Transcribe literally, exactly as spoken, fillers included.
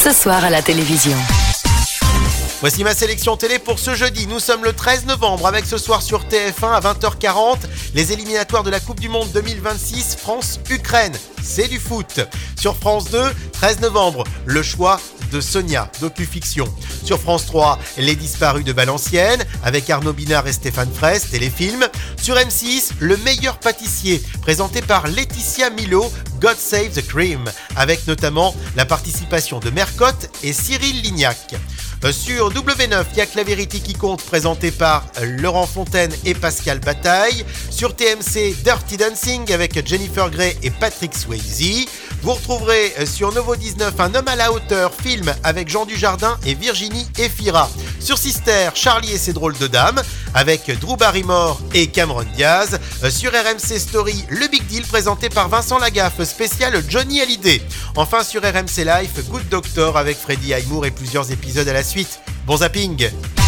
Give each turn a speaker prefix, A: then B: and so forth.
A: ce soir à la télévision.
B: Voici ma sélection télé pour ce jeudi. Nous sommes le treize novembre avec ce soir sur T F un à vingt heures quarante les éliminatoires de la Coupe du Monde deux mille vingt-six France-Ukraine. C'est du foot. Sur France deux, treize novembre, le choix de Sonia, docu-fiction. Sur France trois, Les Disparus de Valenciennes avec Arnaud Binard et Stéphane Fraisse, téléfilm. Sur M six, Le Meilleur Pâtissier, présenté par Laetitia Milo, God Save the Cream, avec notamment la participation de Mercotte et Cyril Lignac. Sur W neuf, il y a que la vérité qui compte, présenté par Laurent Fontaine et Pascal Bataille. Sur T M C, Dirty Dancing avec Jennifer Grey et Patrick Swayze. Vous retrouverez sur Novo dix-neuf Un homme à la hauteur, film avec Jean Dujardin et Virginie Efira. Sur Sister, Charlie et ses drôles de dames avec Drew Barrymore et Cameron Diaz. Sur R M C Story, Le Big Deal présenté par Vincent Lagaffe, spécial Johnny Hallyday. Enfin sur R M C Life, Good Doctor avec Freddie Highmore et plusieurs épisodes à la suite. Bon zapping!